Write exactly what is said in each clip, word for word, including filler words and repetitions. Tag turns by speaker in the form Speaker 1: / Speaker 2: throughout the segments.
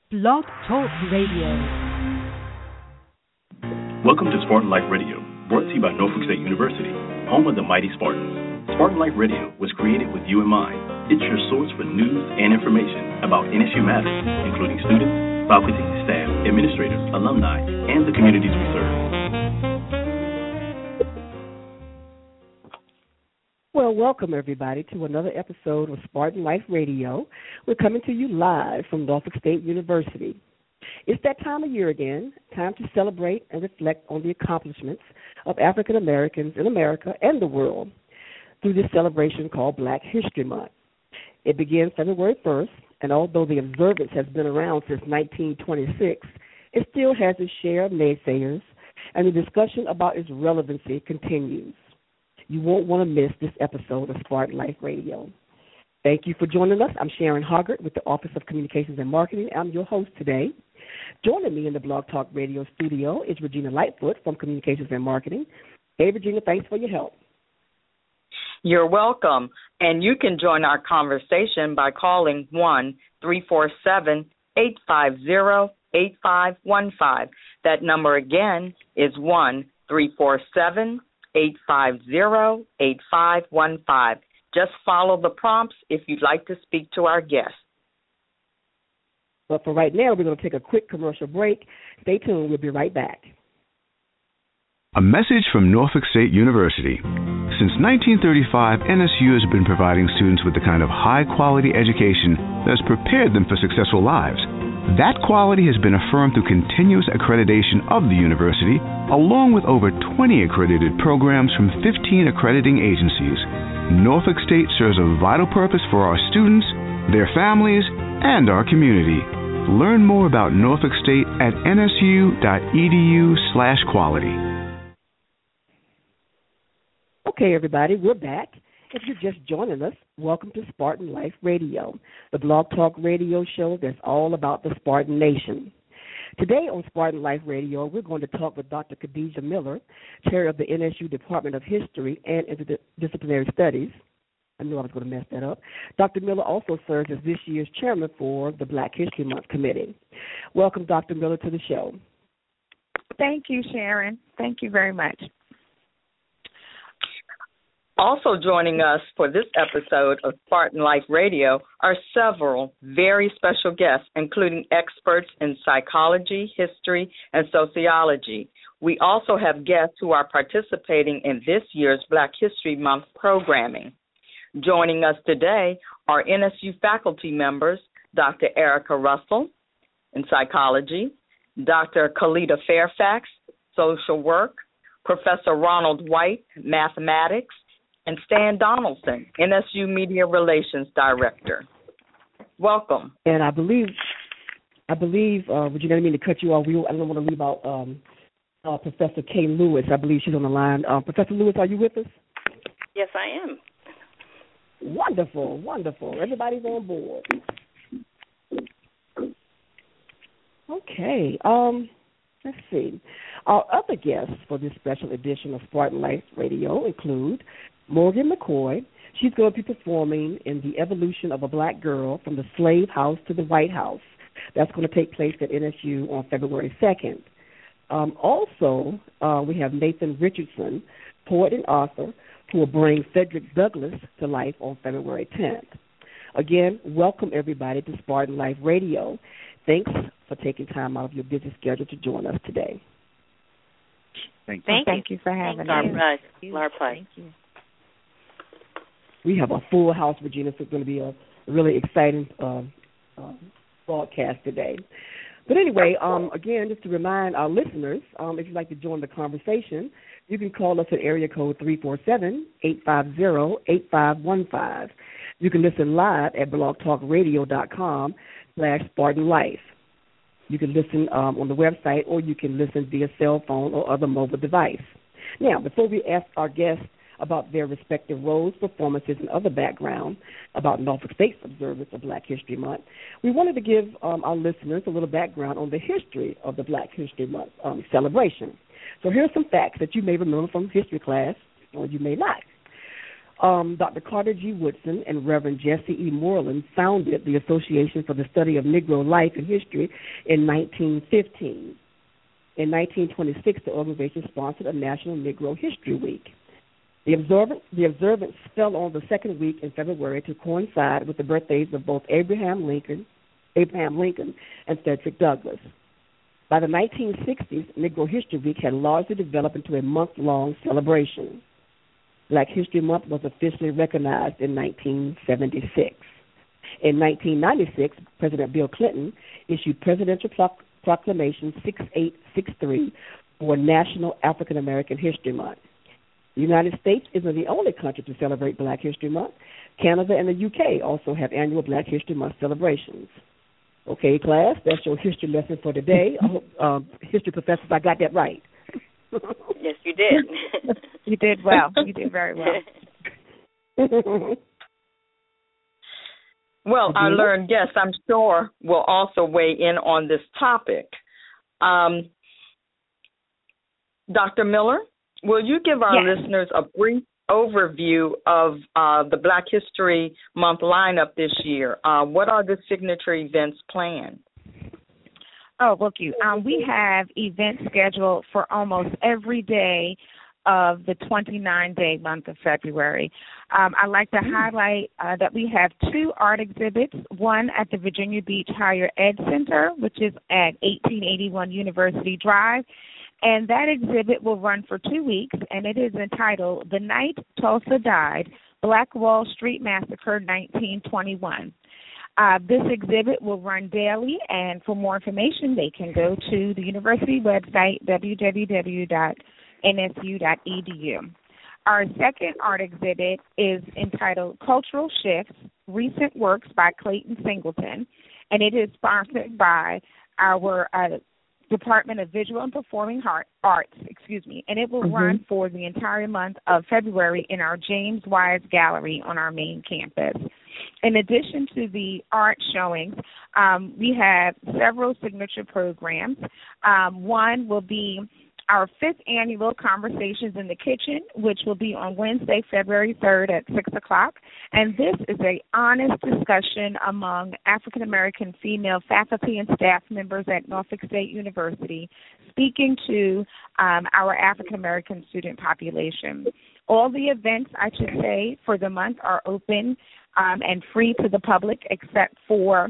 Speaker 1: Blog Talk Radio.
Speaker 2: Welcome to Spartan Life Radio, brought to you by Norfolk State University, home of the mighty Spartans. Spartan Life Radio was created with you in mind. It's your source for news and information about N S U matters, including students, faculty, staff, administrators, alumni, and the communities we serve.
Speaker 3: Well, welcome everybody to another episode of Spartan Life Radio. We're coming to you live from Norfolk State University. It's that time of year again, time to celebrate and reflect on the accomplishments of African Americans in America and the world through this celebration called Black History Month. It begins February first, and although the observance has been around since nineteen twenty-six, it still has its share of naysayers, and the discussion about its relevancy continues. You won't want to miss this episode of Spartan Life Radio. Thank you for joining us. I'm Sharon Hoggart with the Office of Communications and Marketing. I'm your host today. Joining me in the Blog Talk Radio studio is Regina Lightfoot from Communications and Marketing. Hey, Regina, thanks for your help.
Speaker 4: You're welcome. And you can join our conversation by calling one three four seven, eight five zero, eight five one five. That number again is one three four seven, eight five zero, eight five one five. Just follow the prompts if you'd like to speak to our guest.
Speaker 3: But for right now, we're going to take a quick commercial break. Stay tuned. We'll be right back.
Speaker 5: A message from Norfolk State University. Since nineteen thirty-five, N S U has been providing students with the kind of high-quality education that has prepared them for successful lives. That quality has been affirmed through continuous accreditation of the university, along with over twenty accredited programs from fifteen accrediting agencies. Norfolk State serves a vital purpose for our students, their families, and our community. Learn more about Norfolk State at nsu.edu slash quality.
Speaker 3: Okay, everybody, we're back. If you're just joining us, welcome to Spartan Life Radio, the Blog Talk Radio show that's all about the Spartan Nation. Today on Spartan Life Radio, we're going to talk with Doctor Khadijah Miller, chair of the N S U Department of History and Interdisciplinary Studies. I knew I was going to mess that up. Doctor Miller also serves as this year's chairman for the Black History Month Committee. Welcome, Doctor Miller, to the show.
Speaker 6: Thank you, Sharon. Thank you very much.
Speaker 4: Also joining us for this episode of Spartan Life Radio are several very special guests, including experts in psychology, history, and sociology. We also have guests who are participating in this year's Black History Month programming. Joining us today are N S U faculty members, Doctor Erica Russell in psychology, Doctor Kalita Fairfax, social work, Professor Ronald White, mathematics, and Stan Donaldson, N S U Media Relations Director. Welcome.
Speaker 3: And I believe, I believe, uh, Regina, I didn't mean to cut you off. We, I don't want to leave out um, uh, Professor Kay Lewis. I believe she's on the line. Uh, Professor Lewis, are you with us?
Speaker 7: Yes, I am.
Speaker 3: Wonderful, wonderful. Everybody's on board. Okay. Um, let's see. Our other guests for this special edition of Spartan Life Radio include Morgan McCoy. She's going to be performing in The Evolution of a Black Girl from the Slave House to the White House. That's going to take place at N S U on February second. Um, also, uh, we have Nathan Richardson, poet and author, who will bring Frederick Douglass to life on February tenth. Again, welcome everybody to Spartan Life Radio. Thanks for taking time out of your busy schedule to join us today.
Speaker 6: Thank you. Thank you for having
Speaker 7: Thank
Speaker 6: us.
Speaker 7: You. Our pleasure.
Speaker 6: Thank you.
Speaker 3: We have a full house, Regina, so it's going to be a really exciting uh, uh, broadcast today. But anyway, um, again, just to remind our listeners, um, if you'd like to join the conversation, you can call us at area code three four seven, eight five zero, eight five one five. You can listen live at blogtalkradio.com slash Spartan Life. You can listen um, on the website, or you can listen via cell phone or other mobile device. Now, before we ask our guests about their respective roles, performances, and other background about Norfolk State's observance of Black History Month, we wanted to give um, our listeners a little background on the history of the Black History Month um, celebration. So here are some facts that you may remember from history class, or you may not. Um, Doctor Carter G. Woodson and Reverend Jesse E. Moreland founded the Association for the Study of Negro Life and History in nineteen fifteen. In nineteen twenty-six, the organization sponsored a National Negro History Week. The observance, the observance fell on the second week in February to coincide with the birthdays of both Abraham Lincoln, Abraham Lincoln and Frederick Douglass. By the nineteen sixties, Negro History Week had largely developed into a month-long celebration. Black History Month was officially recognized in nineteen seventy-six. In nineteen ninety-six, President Bill Clinton issued Presidential Proc- Proclamation sixty-eight sixty-three for National African American History Month. The United States isn't the only country to celebrate Black History Month. Canada and the U K also have annual Black History Month celebrations. Okay, class, that's your history lesson for today. I hope, uh, history professors, I got that right.
Speaker 7: Yes, you did.
Speaker 6: You did well. You did very well.
Speaker 4: Well, our learned guests, I'm sure, will also weigh in on this topic. Um, Doctor Miller, will you give our
Speaker 6: yes.
Speaker 4: listeners a brief overview of uh, the Black History Month lineup this year? Uh, what are the signature events planned?
Speaker 6: Oh, look, you. Um, we have events scheduled for almost every day of the twenty-nine day month of February. Um, I'd like to highlight uh, that we have two art exhibits, one at the Virginia Beach Higher Ed Center, which is at eighteen eighty-one University Drive, and that exhibit will run for two weeks, and it is entitled The Night Tulsa Died, Black Wall Street Massacre nineteen twenty-one. Uh, this exhibit will run daily, and for more information, they can go to the university website, w w w dot n s u dot e d u. Our second art exhibit is entitled Cultural Shifts, Recent Works by Clayton Singleton, and it is sponsored by our uh, Department of Visual and Performing Arts, excuse me, and it will mm-hmm. run for the entire month of February in our James Wise Gallery on our main campus. In addition to the art showings, um, we have several signature programs. Um, one will be our fifth annual Conversations in the Kitchen, which will be on Wednesday, February third at six o'clock. And this is an honest discussion among African-American female faculty and staff members at Norfolk State University, speaking to um, our African-American student population. All the events, I should say, for the month are open um, and free to the public except for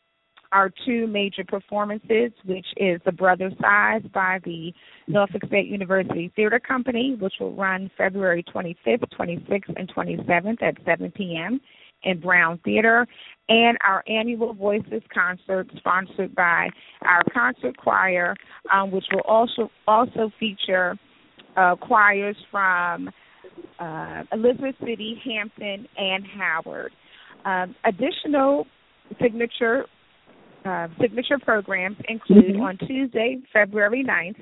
Speaker 6: our two major performances, which is The Brother Size by the Norfolk State University Theater Company, which will run February twenty-fifth, twenty-sixth, and twenty-seventh at seven p.m. in Brown Theater, and our annual Voices concert sponsored by our concert choir, um, which will also also feature uh, choirs from uh, Elizabeth City, Hampton, and Howard. Um, additional signature Uh, signature programs include mm-hmm. on Tuesday, February ninth,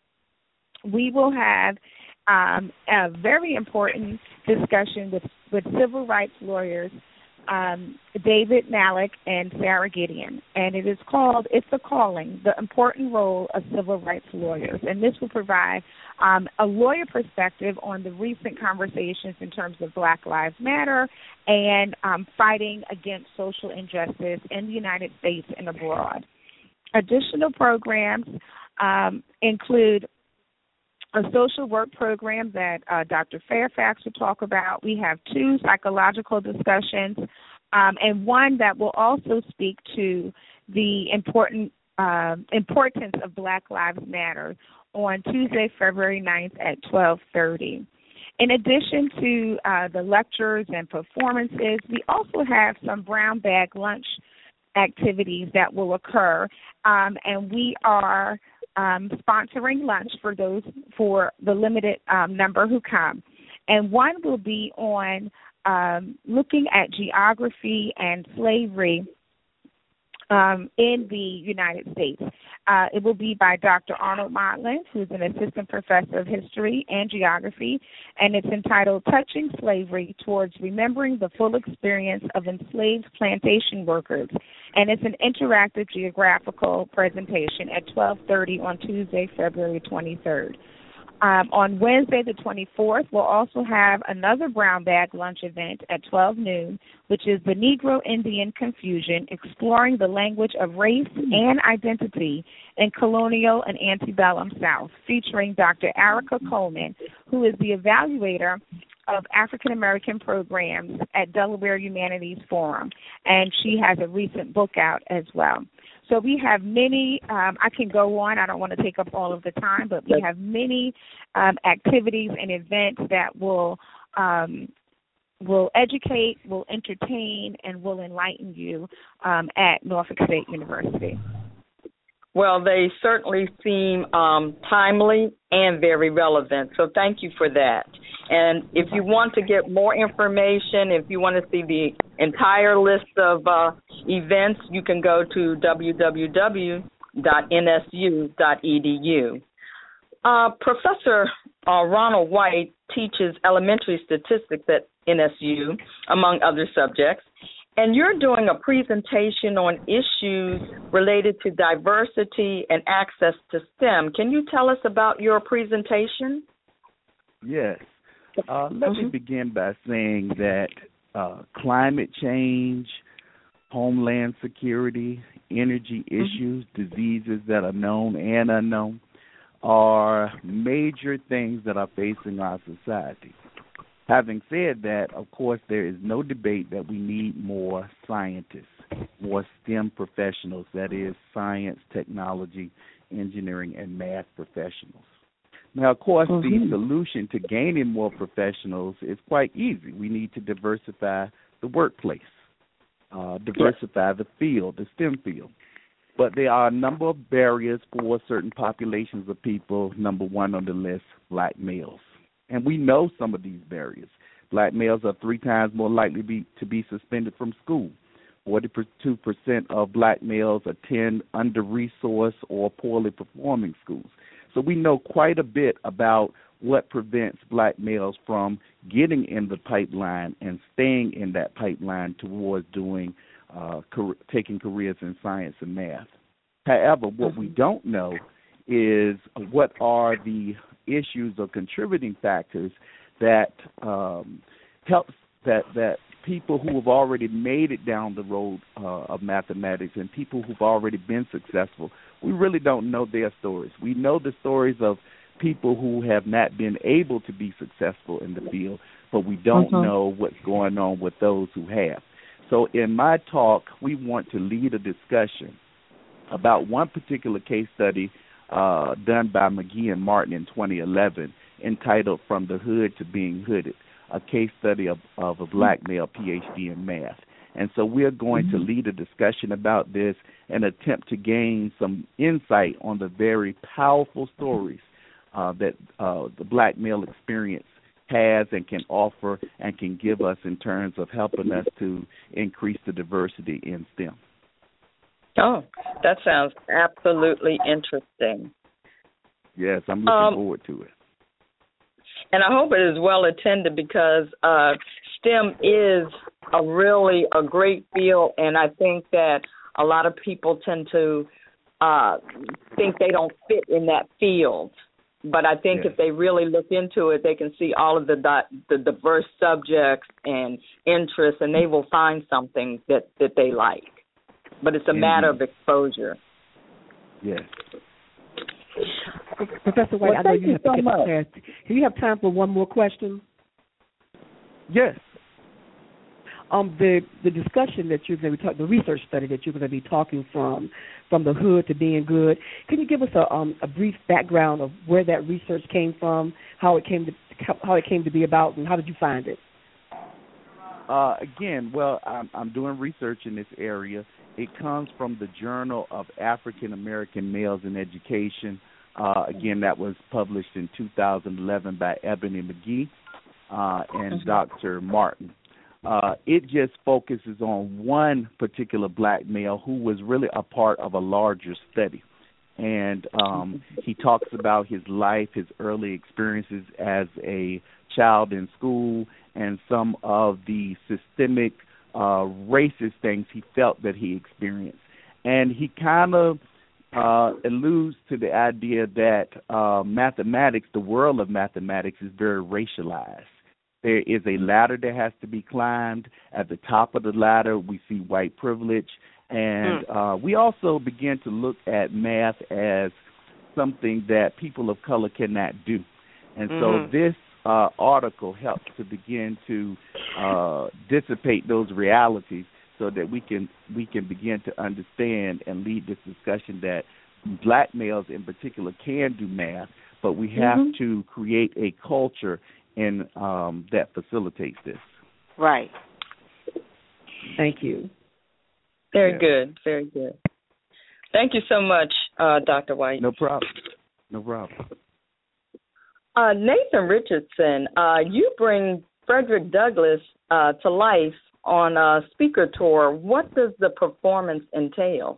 Speaker 6: we will have um, a very important discussion with, with civil rights lawyers um, David Malik and Sarah Gideon, and it is called It's a Calling, the Important Role of Civil Rights Lawyers. And this will provide um, a lawyer perspective on the recent conversations in terms of Black Lives Matter and um, fighting against social injustice in the United States and abroad. Additional programs um, include a social work program that uh, Doctor Fairfax will talk about. We have two psychological discussions, um, and one that will also speak to the important uh, importance of Black Lives Matter on Tuesday, February ninth at twelve thirty. In addition to uh, the lectures and performances, we also have some brown bag lunch activities that will occur, um, and we are Um, sponsoring lunch for those for the limited um, number who come. And one will be on um, looking at geography and slavery um, in the United States. Uh, it will be by Doctor Arnold Motlin, who's an assistant professor of history and geography, and it's entitled Touching Slavery Towards Remembering the Full Experience of Enslaved Plantation Workers. And it's an interactive geographical presentation at twelve thirty on Tuesday, February twenty-third. Um, on Wednesday, the twenty-fourth, we'll also have another brown bag lunch event at twelve noon, which is the Negro-Indian Confusion, exploring the language of race and identity in colonial and antebellum South, featuring Doctor Erica Coleman, who is the evaluator of African American programs at Delaware Humanities Forum, and she has a recent book out as well. So we have many, um, I can go on, I don't want to take up all of the time, but we have many um, activities and events that will um, will educate, will entertain, and will enlighten you um, at Norfolk State University.
Speaker 4: Well, they certainly seem um, timely and very relevant, so thank you for that. And if you want to get more information, if you want to see the entire list of uh, events, you can go to w w w dot n s u dot e d u. Uh, Professor uh, Ronald White teaches elementary statistics at N S U, among other subjects, and you're doing a presentation on issues related to diversity and access to STEM. Can you tell us about your presentation?
Speaker 8: Yes. Uh, let me begin by saying that uh, climate change, homeland security, energy issues, mm-hmm. diseases that are known and unknown are major things that are facing our society. Having said that, of course, there is no debate that we need more scientists, more STEM professionals, that is, science, technology, engineering, and math professionals. Now, of course, mm-hmm. the solution to gaining more professionals is quite easy. We need to diversify the workplace, uh, diversify yes. the field, the STEM field. But there are a number of barriers for certain populations of people. Number one on the list, black males. And we know some of these barriers. Black males are three times more likely be, to be suspended from school. forty-two percent of black males attend under-resourced or poorly performing schools. So we know quite a bit about what prevents black males from getting in the pipeline and staying in that pipeline towards doing, uh, car- taking careers in science and math. However, what we don't know is what are the issues or contributing factors that um, help that that people who have already made it down the road uh, of mathematics and people who've already been successful, we really don't know their stories. We know the stories of people who have not been able to be successful in the field, but we don't uh-huh. know what's going on with those who have. So in my talk, we want to lead a discussion about one particular case study uh, done by McGee and Martin in twenty eleven entitled From the Hood to Being Hooded, a case study of, of a black male P H D in math. And so we're going mm-hmm. to lead a discussion about this and attempt to gain some insight on the very powerful stories uh, that uh, the black male experience has and can offer and can give us in terms of helping us to increase the diversity in STEM.
Speaker 4: Oh, that sounds absolutely interesting.
Speaker 8: Yes, I'm looking
Speaker 4: um,
Speaker 8: forward to it.
Speaker 4: And I hope it is well attended because uh, STEM is a really a great field, and I think that a lot of people tend to uh, think they don't fit in that field. But I think yes. if they really look into it, they can see all of the the diverse subjects and interests, and they will find something that, that they like. But it's a mm-hmm. matter of exposure.
Speaker 8: Yes.
Speaker 3: Professor White,
Speaker 4: well,
Speaker 3: I know you,
Speaker 4: you
Speaker 3: have
Speaker 4: so
Speaker 3: to get
Speaker 4: much.
Speaker 3: prepared. Do you have time for one more question?
Speaker 8: Yes.
Speaker 3: Um, the the discussion that you're going to be talking, the research study that you're going to be talking from, from the hood to being good. Can you give us a um, a brief background of where that research came from, how it came to how it came to be about, and how did you find it?
Speaker 8: Uh, again, well, I'm, I'm doing research in this area. It comes from the Journal of African American Males in Education. Uh, again, that was published in two thousand eleven by Ebony McGee uh, and mm-hmm. Doctor Martin. Uh, it just focuses on one particular black male who was really a part of a larger study. And um, he talks about his life, his early experiences as a child in school, and some of the systemic uh, racist things he felt that he experienced. And he kind of uh, alludes to the idea that uh, mathematics, the world of mathematics, is very racialized. There is a ladder that has to be climbed. At the top of the ladder, we see white privilege. And uh, we also begin to look at math as something that people of color cannot do. And
Speaker 9: Mm-hmm.
Speaker 8: so this uh, article helps to begin to uh, dissipate those realities so that we can we can begin to understand and lead this discussion that black males in particular can do math, but we have
Speaker 9: Mhm.
Speaker 8: to create a culture in um, that facilitates this.
Speaker 9: Right.
Speaker 3: Thank you.
Speaker 4: Very
Speaker 8: Yeah.
Speaker 4: good. Very good. Thank you so much, uh, Doctor White.
Speaker 8: No problem. No problem.
Speaker 4: Uh, Nathan Richardson, uh, you bring Frederick Douglass uh, to life on a speaker tour. What does the performance entail?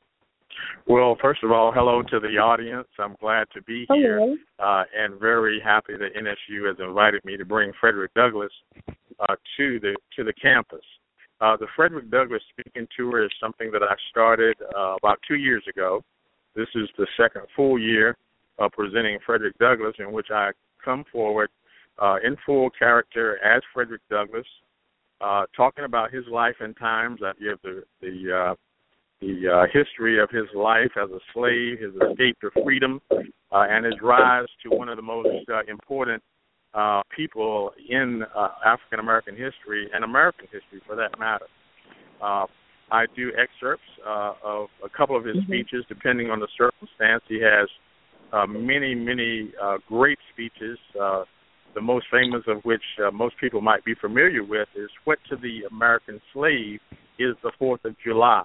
Speaker 10: Well, first of all, hello to the audience. I'm glad to be here uh, and very happy that N S U has invited me to bring Frederick Douglass uh, to the to the campus. Uh, the Frederick Douglass speaking tour is something that I started uh, about two years ago. This is the second full year of presenting Frederick Douglass, in which I come forward uh, in full character as Frederick Douglass, uh, talking about his life and times. I give the the uh, the uh, history of his life as a slave, his escape to freedom, uh, and his rise to one of the most uh, important uh, people in uh, African American history and American history, for that matter. Uh, I do excerpts uh, of a couple of his mm-hmm. speeches, depending on the circumstance. He has uh, many, many uh, great speeches. Uh, the most famous of which uh, most people might be familiar with is "What to the American Slave is the Fourth of July."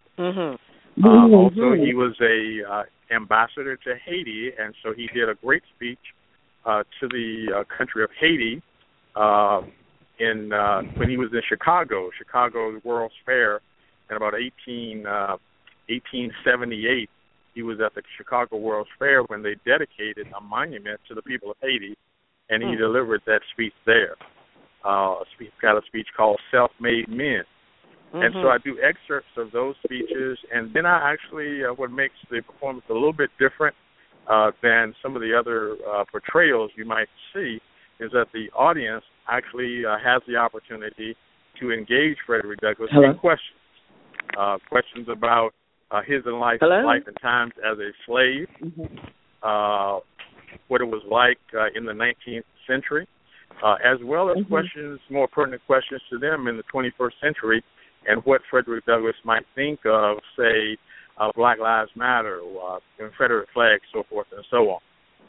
Speaker 9: Mm-hmm.
Speaker 10: Uh, also, he was a uh, ambassador to Haiti, and so he did a great speech uh, to the uh, country of Haiti uh, in uh, when he was in Chicago, Chicago World's Fair, in about eighteen, uh, eighteen seventy-eight. He was at the Chicago World's Fair when they dedicated a monument to the people of Haiti, and he mm. delivered that speech there. Uh, speech, got a speech called "Self-Made Men."
Speaker 9: Mm-hmm.
Speaker 10: And so I do excerpts of those speeches, and then I actually, uh, what makes the performance a little bit different uh, than some of the other uh, portrayals you might see is that the audience actually uh, has the opportunity to engage Frederick Douglass
Speaker 4: Hello?
Speaker 10: in questions. Uh, questions about uh, his and life, life and times as a slave, mm-hmm. uh, what it was like uh, in the nineteenth century, uh, as well as mm-hmm. questions, more pertinent questions to them in the twenty-first century, and what Frederick Douglass might think of, say, uh, Black Lives Matter, uh, Confederate flags, so forth and so on.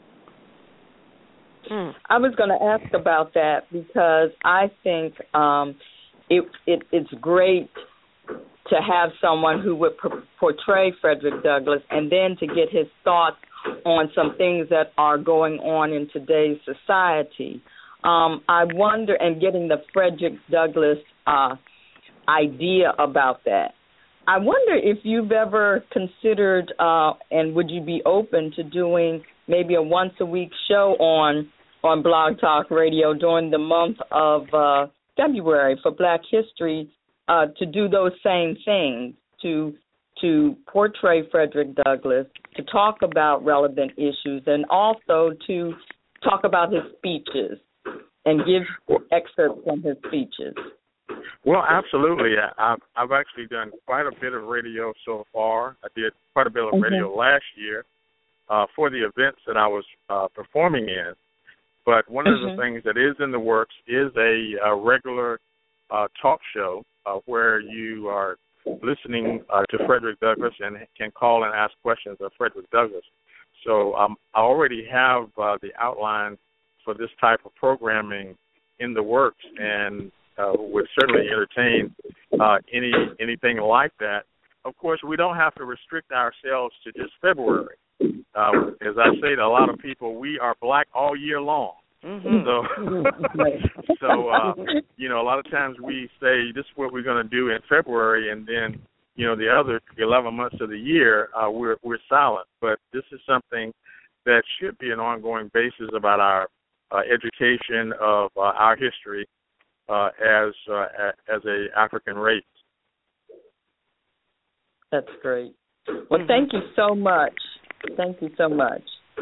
Speaker 4: Mm. I was going to ask about that because I think um, it, it it's great to have someone who would p- portray Frederick Douglass and then to get his thoughts on some things that are going on in today's society. Um, I wonder, and getting the Frederick Douglass uh idea about that. I wonder if you've ever considered uh, and would you be open to doing maybe a once-a-week show on on Blog Talk Radio during the month of uh, February for Black History uh, to do those same things, to to portray Frederick Douglass, to talk about relevant issues, and also to talk about his speeches and give excerpts from his speeches.
Speaker 10: Well, absolutely. I've, I've actually done quite a bit of radio so far. I did quite a bit of mm-hmm. radio last year uh, for the events that I was uh, performing in. But one mm-hmm. of the things that is in the works is a, a regular uh, talk show uh, where you are listening uh, to Frederick Douglass and can call and ask questions of Frederick Douglass. So um, I already have uh, the outline for this type of programming in the works, and Uh, would certainly entertain uh, any anything like that. Of course, we don't have to restrict ourselves to just February. Uh, as I say to a lot of people, we are black all year long. Mm-hmm. So, so uh, you know, a lot of times we say this is what we're going to do in February, and then, you know, the other eleven months of the year uh, we're we're silent. But this is something that should be an ongoing basis about our uh, education of uh, our history. Uh, as uh, as a African race.
Speaker 4: That's great. Well, mm-hmm. thank you so much. Thank you so much.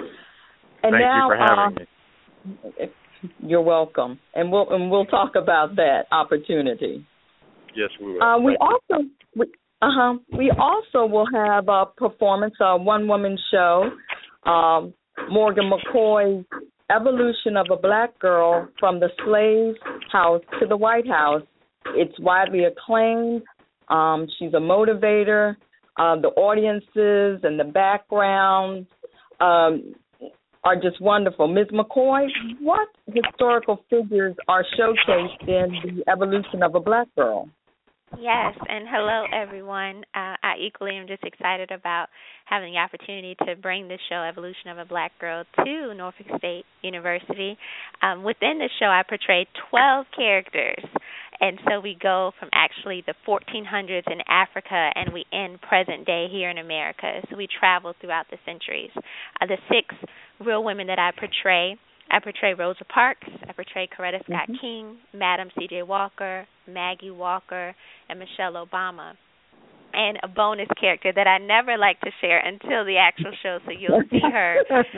Speaker 4: And
Speaker 10: thank
Speaker 4: now,
Speaker 10: you for having
Speaker 4: uh,
Speaker 10: me.
Speaker 4: You're welcome, and we'll and we'll talk about that opportunity.
Speaker 10: Yes, we will.
Speaker 4: Uh, we also we, uh-huh, we also will have a performance, a one-woman show, um, Morgan McCoy's Evolution of a Black Girl from the Slave House to the White House. It's widely acclaimed. Um, she's a motivator. Uh, the audiences and the background um, are just wonderful. Miz McCoy, what historical figures are showcased in the Evolution of a Black Girl?
Speaker 11: Yes, and hello, everyone. Uh, I equally am just excited about having the opportunity to bring the show, Evolution of a Black Girl, to Norfolk State University. Um, within the show, I portray twelve characters, and so we go from actually the fourteen hundreds in Africa, and we end present day here in America. So we travel throughout the centuries. Uh, the six real women that I portray, I portray Rosa Parks, I portray Coretta Scott mm-hmm. King, Madam C J Walker, Maggie Walker, and Michelle Obama. And a bonus character that I never like to share until the actual show, so you'll see her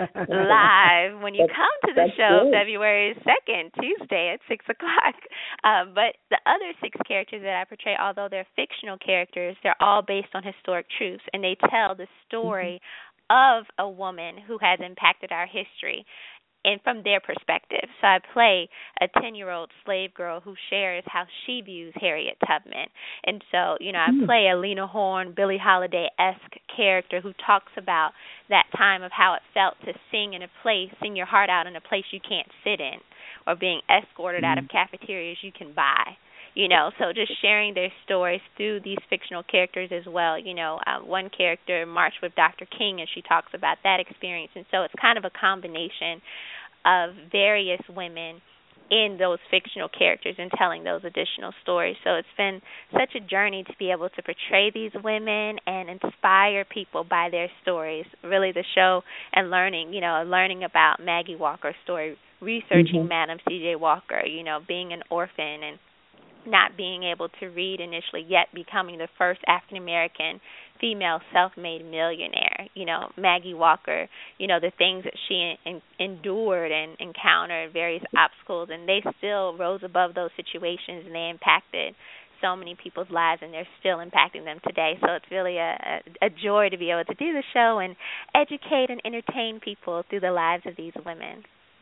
Speaker 11: live when you come to the show good. February second, Tuesday at six o'clock. Um, but the other six characters that I portray, although they're fictional characters, they're all based on historic truths, and they tell the story mm-hmm. of a woman who has impacted our history, and from their perspective. So I play a ten-year-old slave girl who shares how she views Harriet Tubman. And so, you know, I play a Lena Horne, Billie Holiday-esque character who talks about that time of how it felt to sing in a place, sing your heart out in a place you can't sit in, or being escorted mm-hmm. out of cafeterias you can buy. You know, so just sharing their stories through these fictional characters as well. You know, uh, one character marched with Doctor King, and she talks about that experience. And so it's kind of a combination of various women in those fictional characters and telling those additional stories. So it's been such a journey to be able to portray these women and inspire people by their stories. Really the show and learning, you know, learning about Maggie Walker's story, researching mm-hmm. Madam C J Walker, you know, being an orphan and not being able to read initially, yet becoming the first African-American female self-made millionaire. You know, Maggie Walker, you know, the things that she en- endured and encountered, various obstacles, and they still rose above those situations, and they impacted so many people's lives, and they're still impacting them today. So it's really a, a, a joy to be able to do the show and educate and entertain people through the lives of these women.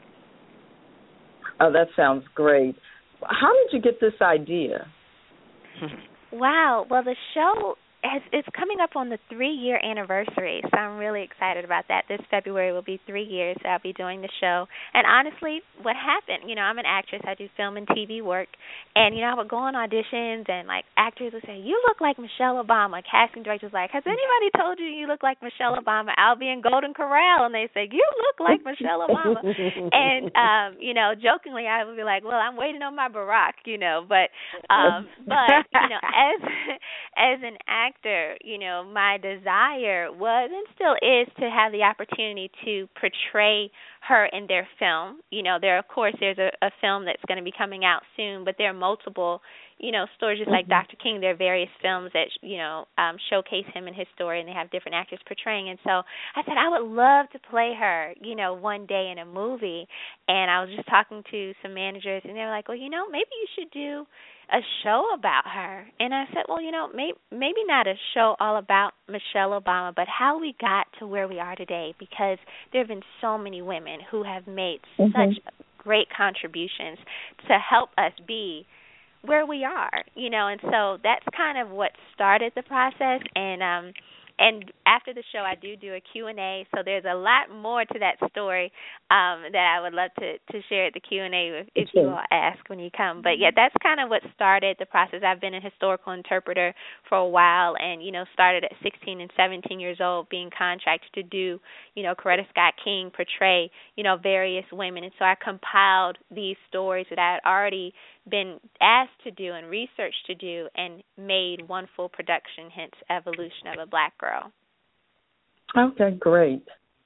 Speaker 4: Oh, that sounds great. How did you get this idea?
Speaker 11: Wow. Well, the show has, it's coming up on the three-year anniversary, so I'm really excited about that. This February will be three years that I'll be doing the show. And honestly, what happened, you know, I'm an actress. I do film and T V work. And, you know, I would go on auditions, and, like, actors would say, you look like Michelle Obama. Casting directors like, has anybody told you you look like Michelle Obama? I'll be in Golden Corral, and they say, you look like Michelle Obama. And, um, you know, jokingly, I would be like, well, I'm waiting on my Barack, you know. But, um, but you know, as as an actor, Actor, you know, my desire was and still is to have the opportunity to portray her in their film. You know, there, of course, there's a, a film that's going to be coming out soon, but there are multiple, you know, stories just like mm-hmm. Doctor King. There are various films that, you know, um, showcase him and his story, and they have different actors portraying. And so I said I would love to play her, you know, one day in a movie. And I was just talking to some managers, and they were like, well, you know, maybe you should do a show about her. And I said, well, you know, may, maybe not a show all about Michelle Obama, but how we got to where we are today, because there have been so many women who have made mm-hmm. such great contributions to help us be where we are, you know, and so that's kind of what started the process. And um And after the show, I do do a Q and A, so there's a lot more to that story um, that I would love to, to share at the Q and A if, if you all ask when you come. But, yeah, that's kind of what started the process. I've been a historical interpreter for a while and, you know, started at sixteen and seventeen years old being contracted to do, you know, Coretta Scott King portray, you know, various women. And so I compiled these stories that I had already been asked to do and researched to do and made one full production, hence Evolution of a Black Girl.
Speaker 4: Okay, great.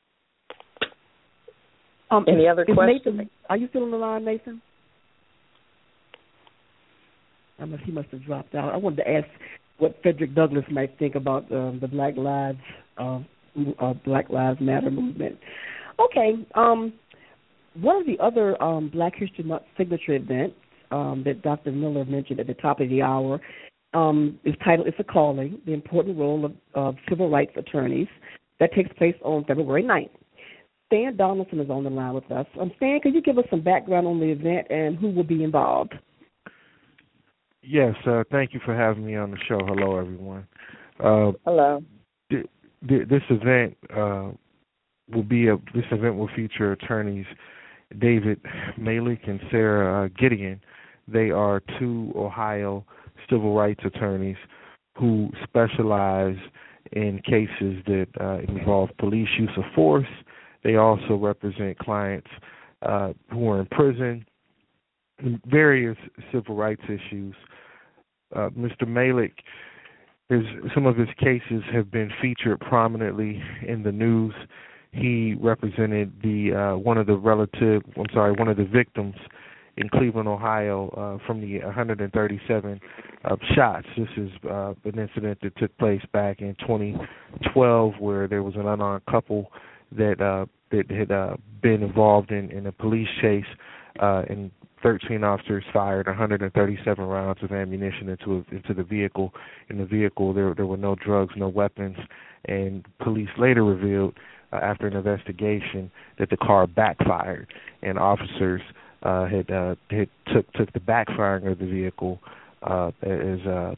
Speaker 3: Um,
Speaker 4: Any other questions?
Speaker 3: Nathan, are you still on the line, Nathan? I must, he must have dropped out. I wanted to ask what Frederick Douglass might think about um, the Black Lives uh, uh, Black Lives Matter movement. Okay, um, one of the other um, Black History Month signature events um, that Doctor Miller mentioned at the top of the hour um, is titled "It's a Calling: The Important Role of, of Civil Rights Attorneys." That takes place on February ninth. Stan Donaldson is on the line with us. Um, Stan, could you give us some background on the event and who will be involved?
Speaker 12: Yes, uh, thank you for having me on the show. Hello, everyone. Uh,
Speaker 4: Hello.
Speaker 12: Th- th- this event uh, will be a. This event will feature attorneys David Malik and Sarah uh, Gideon. They are two Ohio civil rights attorneys who specialize in cases that uh, involve police use of force. They also represent clients uh, who are in prison, various civil rights issues. Uh, Mister Malik, his, some of his cases have been featured prominently in the news. He represented the uh, one of the relative, I'm sorry, one of the victims in Cleveland, Ohio, uh, from the one hundred thirty-seven uh, shots. This is uh, an incident that took place back in twenty twelve, where there was an unarmed couple that uh, that had uh, been involved in, in a police chase, uh, and thirteen officers fired one hundred thirty-seven rounds of ammunition into a, into the vehicle. In the vehicle, there there were no drugs, no weapons, and police later revealed, uh, after an investigation, that the car backfired, and officers uh, had uh, had took took the backfiring of the vehicle uh, as uh,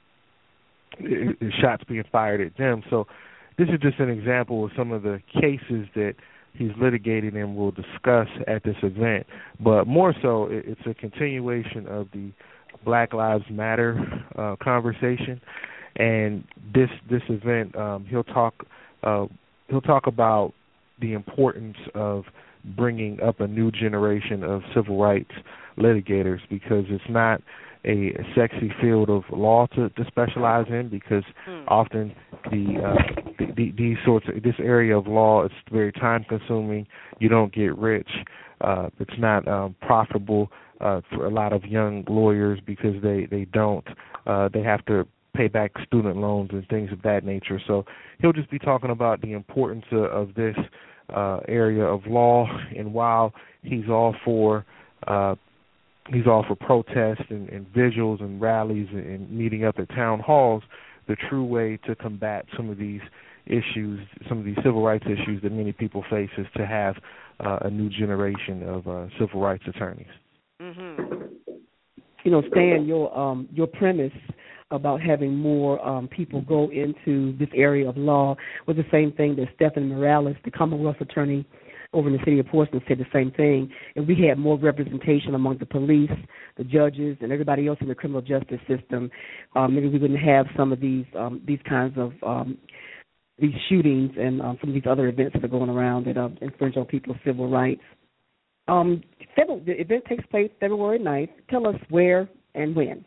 Speaker 12: shots being fired at them. So this is just an example of some of the cases that he's litigated and will discuss at this event. But more so, it's a continuation of the Black Lives Matter uh, conversation. And this this event, um, he'll talk uh, he'll talk about the importance of bringing up a new generation of civil rights litigators, because it's not a sexy field of law to, to specialize in, because hmm. often the, uh, the, the these sorts of this area of law is very time consuming. You don't get rich. Uh, it's not um, profitable uh, for a lot of young lawyers, because they they don't uh, they have to pay back student loans and things of that nature. So he'll just be talking about the importance of, of this uh, area of law, and while he's all for uh, He's all for protests and, and visuals and rallies and, and meeting up at town halls, the true way to combat some of these issues, some of these civil rights issues that many people face, is to have uh, a new generation of uh, civil rights attorneys.
Speaker 9: Mm-hmm.
Speaker 3: You know, Stan, your um, your premise about having more um, people go into this area of law was the same thing that Stephanie Morales, the Commonwealth attorney over in the city of Portsmouth, said the same thing. If we had more representation among the police, the judges, and everybody else in the criminal justice system, um, maybe we wouldn't have some of these um, these kinds of um, these shootings and um, some of these other events that are going around that uh, infringe on people's civil rights. Um, February, the event takes place February ninth. Tell us where and when.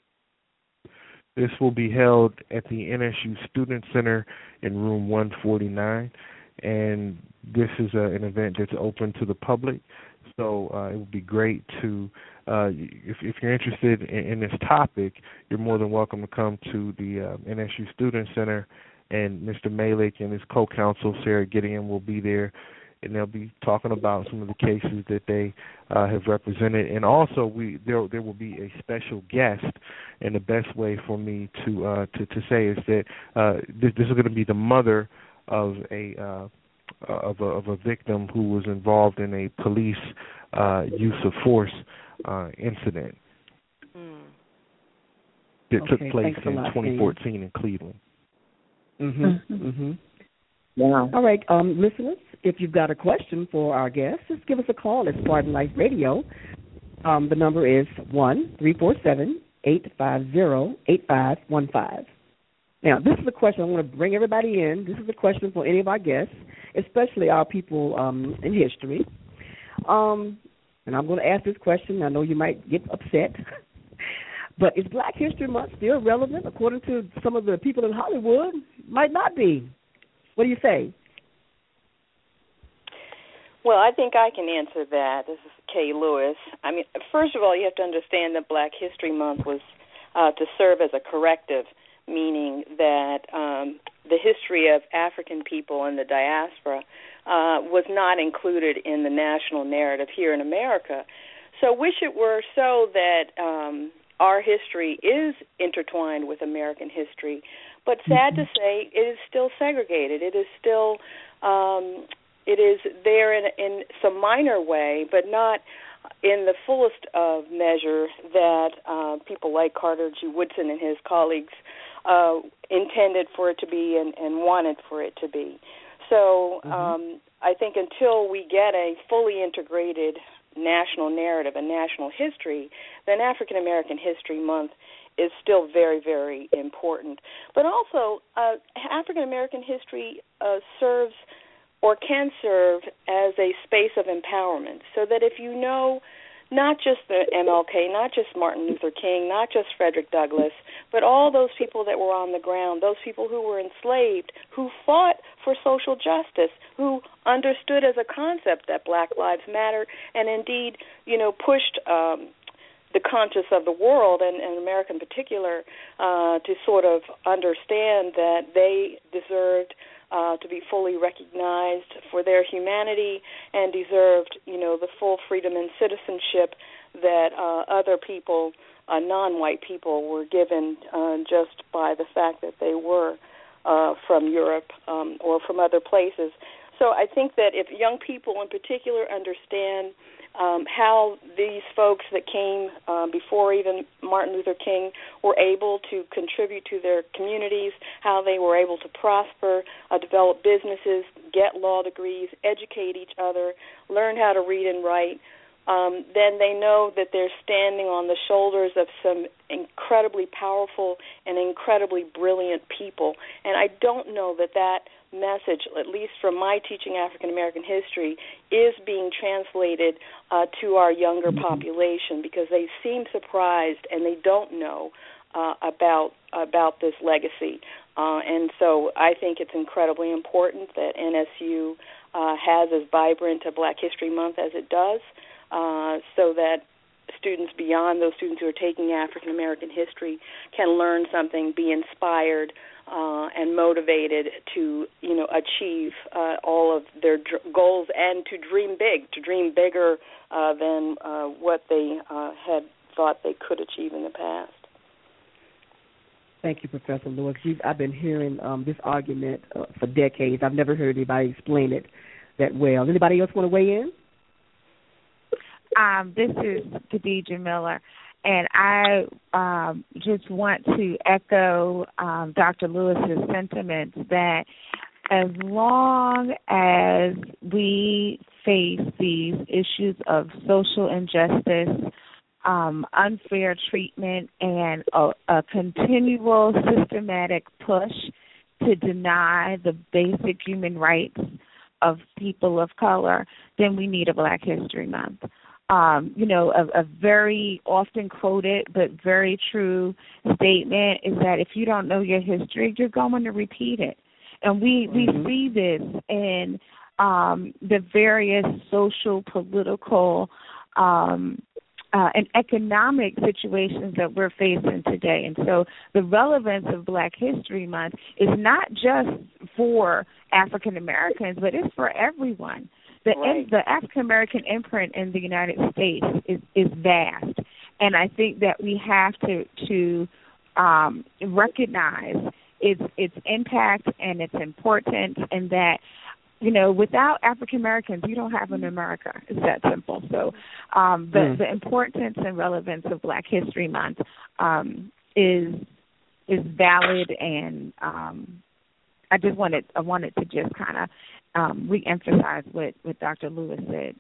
Speaker 12: This will be held at the N S U Student Center in room one forty-nine. And this is a, an event that's open to the public, so uh, it would be great to, uh, if, if you're interested in, in this topic, you're more than welcome to come to the uh, N S U Student Center, and Mister Malik and his co-counsel, Sarah Gideon, will be there, and they'll be talking about some of the cases that they uh, have represented. And also, we there there will be a special guest, and the best way for me to uh, to, to say is that uh, this, this is going to be the mother of a uh, of a of a victim who was involved in a police uh, use of force uh, incident mm. that
Speaker 3: okay,
Speaker 12: took place in
Speaker 3: lot,
Speaker 12: twenty fourteen Ian. in Cleveland.
Speaker 3: Mm-hmm. Mm-hmm. Yeah. All right, um, listeners, if you've got a question for our guests, just give us a call at Spartan Life Radio. Um, the number is one three four seven eight five zero eight five one five. Now, this is a question I want to bring everybody in. This is a question for any of our guests, especially our people um, in history. Um, and I'm going to ask this question. I know you might get upset. But is Black History Month still relevant? According to some of the people in Hollywood, might not be. What do you say?
Speaker 7: Well, I think I can answer that. This is Kay Lewis. I mean, first of all, you have to understand that Black History Month was uh, to serve as a corrective, meaning that um, the history of African people in the diaspora uh, was not included in the national narrative here in America. So wish it were so that um, our history is intertwined with American history, but sad to say, it is still segregated. It is still, um, it is there in, in some minor way, but not in the fullest of measure that uh, people like Carter G. Woodson and his colleagues uh, intended for it to be and, and wanted for it to be. So um, mm-hmm. I think until we get a fully integrated national narrative and national history, then African American History Month is still very, very important. But also, uh, African American history uh, serves or can serve as a space of empowerment, so that if you know not just the M L K, not just Martin Luther King, not just Frederick Douglass, but all those people that were on the ground, those people who were enslaved, who fought for social justice, who understood as a concept that Black Lives Matter, and indeed, you know, pushed um, the conscience of the world, and, and America in particular, uh, to sort of understand that they deserved Uh, to be fully recognized for their humanity and deserved, you know, the full freedom and citizenship that uh, other people, uh, non-white people, were given uh, just by the fact that they were uh, from Europe um, or from other places. So I think that if young people in particular understand Um, how these folks that came uh, before even Martin Luther King were able to contribute to their communities, how they were able to prosper, uh, develop businesses, get law degrees, educate each other, learn how to read and write, um, then they know that they're standing on the shoulders of some incredibly powerful and incredibly brilliant people. And I don't know that that message, at least from my teaching African American history, is being translated uh, to our younger population, because they seem surprised and they don't know uh, about about this legacy. Uh, and so I think it's incredibly important that N S U uh, has as vibrant a Black History Month as it does, uh, so that students beyond those students who are taking African American history can learn something, be inspired, Uh, and motivated to, you know, achieve uh, all of their dr- goals and to dream big, to dream bigger uh, than uh, what they uh, had thought they could achieve in the past.
Speaker 3: Thank you, Professor Lewis. You've, I've been hearing um, this argument uh, for decades. I've never heard anybody explain it that well. Anybody else want to weigh in?
Speaker 6: Um, this is Khadijah Miller. And I um, just want to echo um, Doctor Lewis's sentiments that as long as we face these issues of social injustice, um, unfair treatment, and a, a continual systematic push to deny the basic human rights of people of color, then we need a Black History Month. Um, you know, a, a very often quoted but very true statement is that if you don't know your history, you're going to repeat it. And we, mm-hmm. we see this in um, the various social, political, um, uh, and economic situations that we're facing today. And so the relevance of Black History Month is not just for African Americans, but it's for everyone. The,
Speaker 7: right.
Speaker 6: in, the African-American imprint in the United States is, is vast, and I think that we have to, to um, recognize its, its impact and its importance, and that, you know, without African-Americans, you don't have an America. It's that simple. So um, the, mm. the importance and relevance of Black History Month um, is is valid, and um, I just wanted I wanted to just kind of Um, re-emphasize what, what Doctor Lewis said.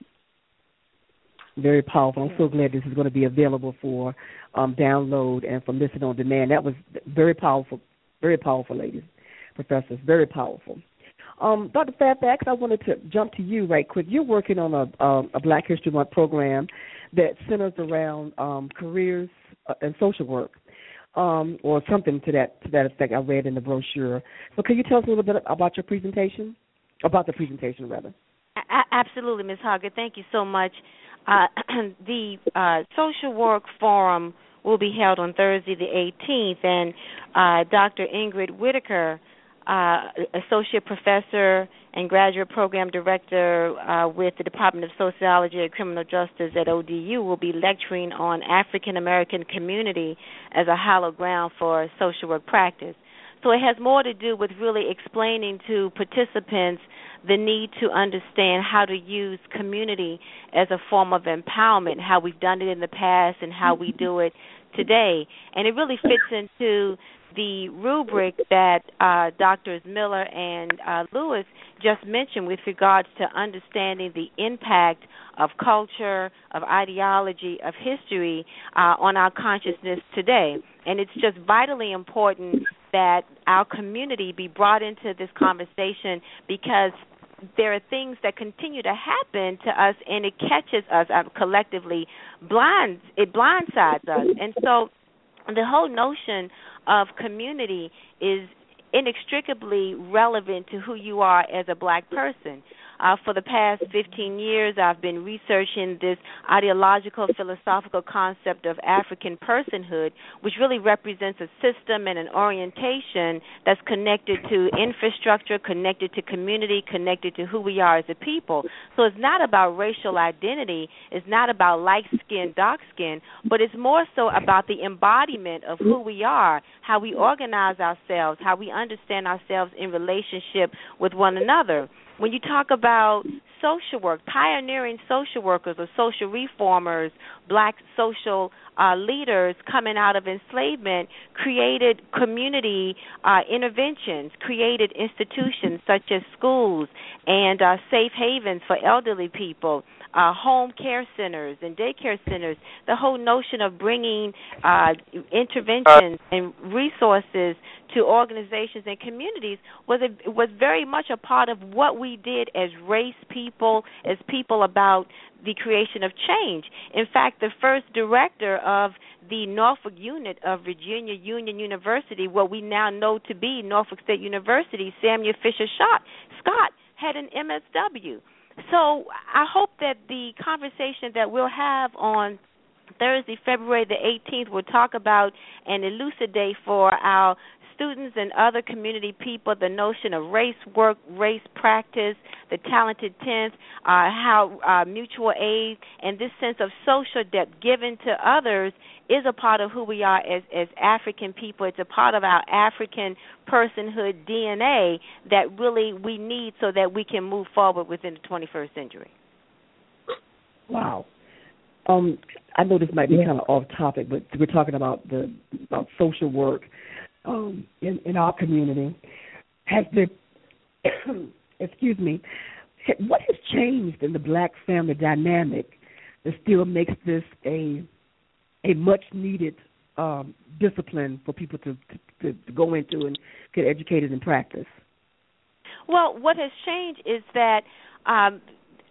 Speaker 3: Very powerful. I'm so glad this is going to be available for um, download and for listen on demand. That was very powerful, very powerful, ladies, professors, very powerful. Um, Doctor Fairfax, I wanted to jump to you right quick. You're working on a, a, a Black History Month program that centers around um, careers and social work, um, or something to that to that effect. I read in the brochure. So, can you tell us a little bit about your presentation? About the presentation, rather.
Speaker 9: A- absolutely, Miz Hoggett. Thank you so much. Uh, the uh, Social Work Forum will be held on Thursday the eighteenth, and uh, Doctor Ingrid Whitaker, uh, Associate Professor and Graduate Program Director uh, with the Department of Sociology and Criminal Justice at O D U, will be lecturing on African American community as a hallowed ground for social work practice. So it has more to do with really explaining to participants the need to understand how to use community as a form of empowerment, how we've done it in the past and how we do it today. And it really fits into the rubric that uh, Doctors Miller and uh, Lewis just mentioned with regards to understanding the impact of culture, of ideology, of history uh, on our consciousness today. And it's just vitally important that our community be brought into this conversation, because there are things that continue to happen to us, and it catches us uh, collectively, blinds, it blindsides us. And so the whole notion of community is inextricably relevant to who you are as a black person. Uh, for the past fifteen years, I've been researching this ideological, philosophical concept of African personhood, which really represents a system and an orientation that's connected to infrastructure, connected to community, connected to who we are as a people. So it's not about racial identity, it's not about light skin, dark skin, but it's more so about the embodiment of who we are, how we organize ourselves, how we understand ourselves in relationship with one another. When you talk about social work, pioneering social workers or social reformers, black social uh, leaders coming out of enslavement created community uh, interventions, created institutions such as schools and uh, safe havens for elderly people, uh, home care centers and daycare centers. The whole notion of bringing uh, interventions and resources to organizations and communities was a, was very much a part of what we did as race people, as people about the creation of change. In fact, the first director of the Norfolk unit of Virginia Union University, what we now know to be Norfolk State University, Samuel Fisher Scott, had an M S W. So I hope that the conversation that we'll have on Thursday, February the eighteenth, will talk about and elucidate for our students and other community people the notion of race work, race practice, the talented tenth, uh, how uh, mutual aid and this sense of social debt given to others is a part of who we are as, as African people. It's a part of our African personhood D N A that really we need so that we can move forward within the twenty-first century.
Speaker 3: Wow. Um, I know this might be yeah. kind of off topic, but we're talking about the about social work um, in in our community. Has there, excuse me, what has changed in the black family dynamic that still makes this a a much needed um, discipline for people to, to to go into and get educated and practice?
Speaker 9: Well, what has changed is that. Um,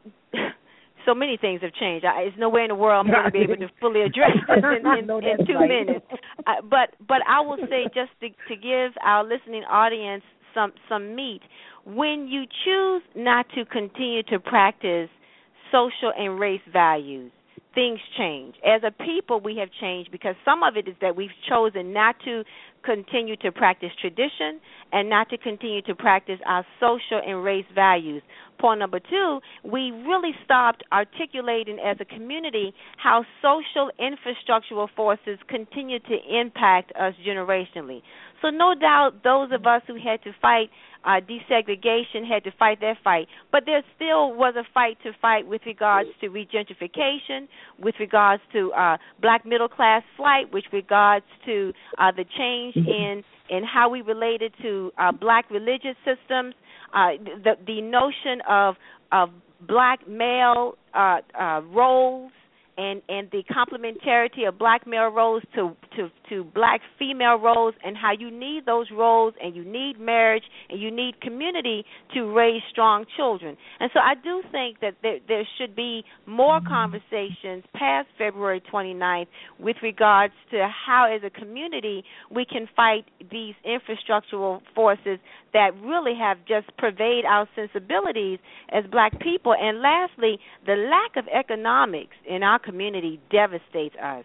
Speaker 9: So many things have changed. I, there's no way in the world I'm going to be able to fully address this in, in, in two right. minutes. Uh, but but I will say, just to, to give our listening audience some some meat, when you choose not to continue to practice social and race values, things change. As a people, we have changed because some of it is that we've chosen not to continue to practice tradition and not to continue to practice our social and race values. Point number two, we really stopped articulating as a community how social infrastructural forces continue to impact us generationally. So no doubt those of us who had to fight uh, desegregation had to fight that fight, but there still was a fight to fight with regards to regentrification, with regards to uh, black middle class flight, with regards to uh, the change in in how we related to uh, black religious systems, uh, the the notion of of black male uh, uh, roles and and the complementarity of black male roles to, to, to black female roles, and how you need those roles and you need marriage and you need community to raise strong children. And so I do think that there, there should be more conversations past February twenty-ninth with regards to how as a community we can fight these infrastructural forces that really have just pervade our sensibilities as black people. And lastly, the lack of economics in our community devastates us.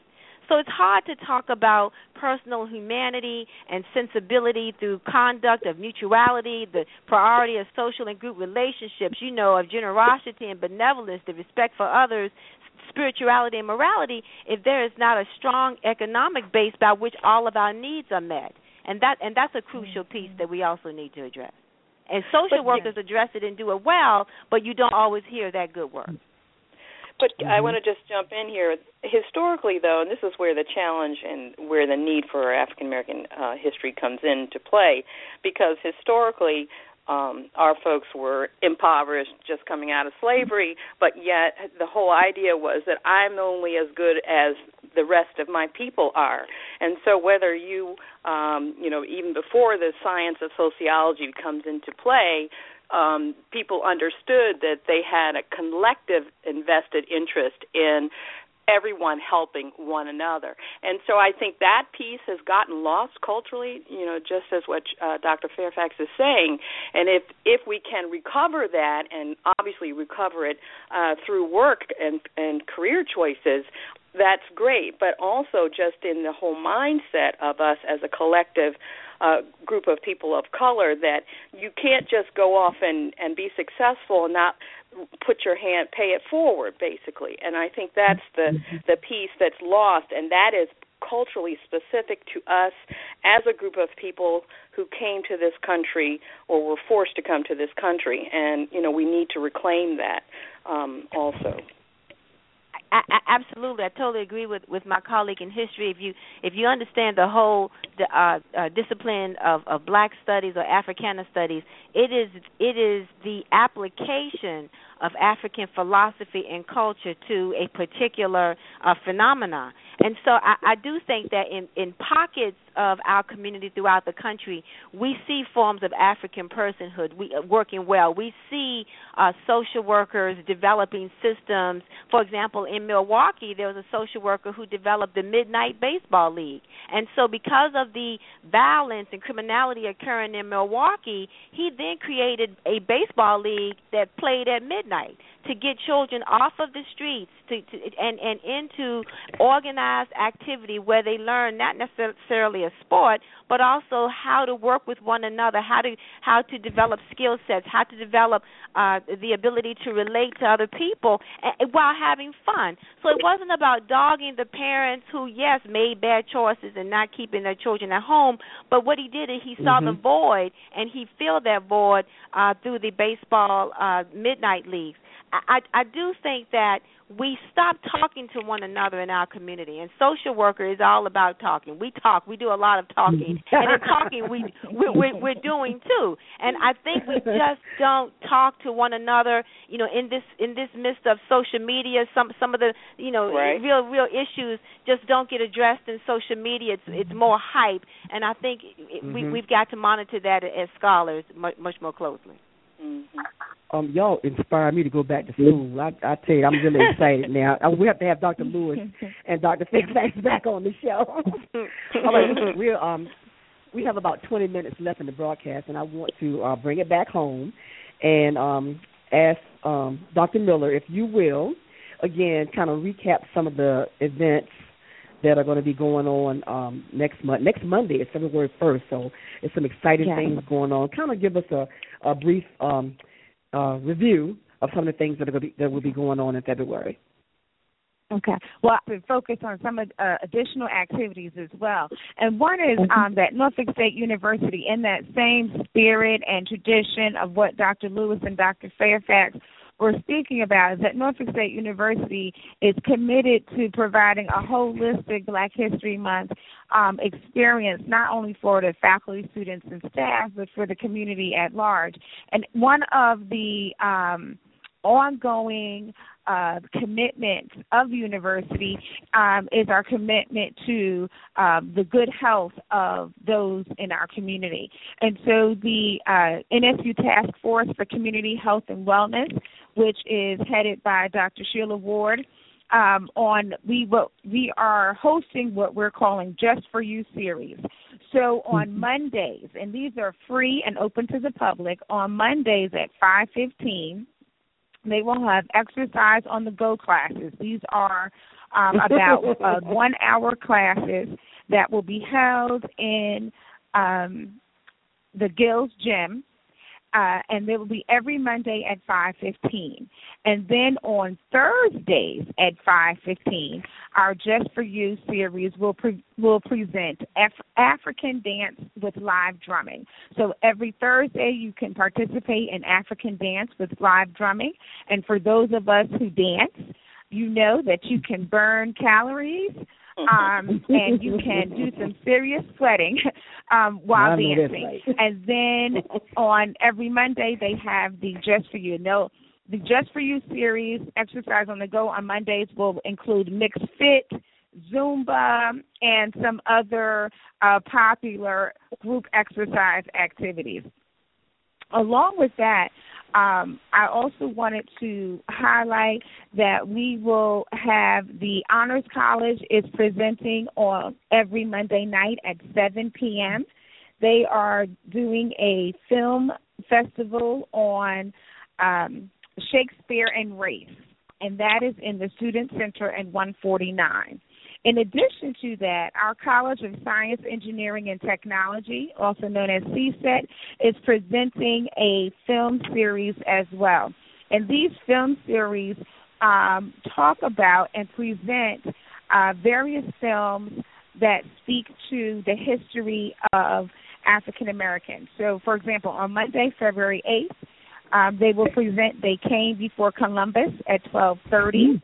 Speaker 9: So it's hard to talk about personal humanity and sensibility through conduct of mutuality, the priority of social and group relationships, you know, of generosity and benevolence, the respect for others, spirituality and morality, if there is not a strong economic base by which all of our needs are met. And that and that's a crucial piece that we also need to address. And social but, workers yeah. address it and do it well, but you don't always hear that good work.
Speaker 7: But mm-hmm. I want to just jump in here. Historically, though, and this is where the challenge and where the need for African American uh, history comes into play, because historically um, our folks were impoverished, just coming out of slavery, but yet the whole idea was that I'm only as good as the rest of my people are. And so whether you, um, you know, even before the science of sociology comes into play, um, people understood that they had a collective invested interest in everyone helping one another. And so I think that piece has gotten lost culturally, you know, just as what uh, Doctor Fairfax is saying. And if, if we can recover that, and obviously recover it uh, through work and, and career choices, that's great. But also just in the whole mindset of us as a collective uh, group of people of color, that you can't just go off and, and be successful and not put your hand, pay it forward, basically. And I think that's the, the piece that's lost, and that is culturally specific to us as a group of people who came to this country or were forced to come to this country. And, you know, we need to reclaim that um, also.
Speaker 9: I, I, absolutely, I totally agree with, with my colleague in history. If you if you understand the whole the, uh, uh, discipline of, of Black studies or Africana studies, it is it is the application of African philosophy and culture to a particular uh, phenomena. And so I, I do think that in, in pockets of our community throughout the country, we see forms of African personhood we, uh, working well. We see uh, social workers developing systems. For example, in Milwaukee, there was a social worker who developed the Midnight Baseball League. And so because of the violence and criminality occurring in Milwaukee, he then created a baseball league that played at midnight to get children off of the streets to, to and, and into organized activity where they learn not necessarily a sport, but also how to work with one another, how to how to develop skill sets, how to develop uh, the ability to relate to other people and, while having fun. So it wasn't about dogging the parents who, yes, made bad choices and not keeping their children at home, but what he did is he saw mm-hmm. the void, and he filled that void uh, through the baseball uh, midnight leagues. I, I do think that we stop talking to one another in our community, and social worker is all about talking. We talk. We do a lot of talking, and in talking we, we, we, we're doing too. And I think we just don't talk to one another, you know, in this in this midst of social media. Some some of the, you know,
Speaker 7: right.
Speaker 9: real real issues just don't get addressed in social media. It's, it's more hype, and I think it, mm-hmm. we, we've got to monitor that as scholars much, much more closely.
Speaker 7: Mm-hmm.
Speaker 3: Um, y'all inspire me to go back to school. I, I tell you, I'm really excited now. I, we have to have Doctor Lewis and Doctor Fairfax back on the show. All right, listen, we're, um, we have about twenty minutes left in the broadcast, and I want to uh, bring it back home and um, ask um, Doctor Miller, if you will, again, kind of recap some of the events that are going to be going on um, next month. Next Monday is February first, so it's some exciting yeah. things going on. Kind of give us a, a brief um, uh, review of some of the things that are going to be, that will be going on in February.
Speaker 6: Okay. Well, I would focus on some uh, additional activities as well. And one is um, that Norfolk State University, in that same spirit and tradition of what Doctor Lewis and Doctor Fairfax we're speaking about, is that Norfolk State University is committed to providing a holistic Black History Month um, experience, not only for the faculty, students, and staff, but for the community at large. And one of the um, ongoing uh, commitment of the university um, is our commitment to um, the good health of those in our community. And so the uh, N S U Task Force for Community Health and Wellness, which is headed by Doctor Sheila Ward, um, on we will, we are hosting what we're calling Just for You series. So on Mondays, and these are free and open to the public, on Mondays at five fifteen, they will have exercise on the go classes. These are um, about uh, one-hour classes that will be held in um, the Gills Gym. Uh, and they will be every Monday at five fifteen. And then on Thursdays at five fifteen, our Just For You series will pre- will present Af- African dance with live drumming. So every Thursday you can participate in African dance with live drumming. And for those of us who dance, you know that you can burn calories um, and you can do some serious sweating um, while dancing. Right. And then on every Monday they have the Just For You. No, the Just For You series, Exercise on the Go on Mondays, will include Mixed Fit, Zumba, and some other uh, popular group exercise activities. Along with that, Um, I also wanted to highlight that we will have the Honors College is presenting on every Monday night at seven p.m. They are doing a film festival on um, Shakespeare and race, and that is in the Student Center at one forty-nine. In addition to that, our College of Science, Engineering, and Technology, also known as C S E T, is presenting a film series as well. And these film series um, talk about and present uh, various films that speak to the history of African Americans. So, for example, on Monday, February eighth, um, they will present They Came Before Columbus at twelve thirty.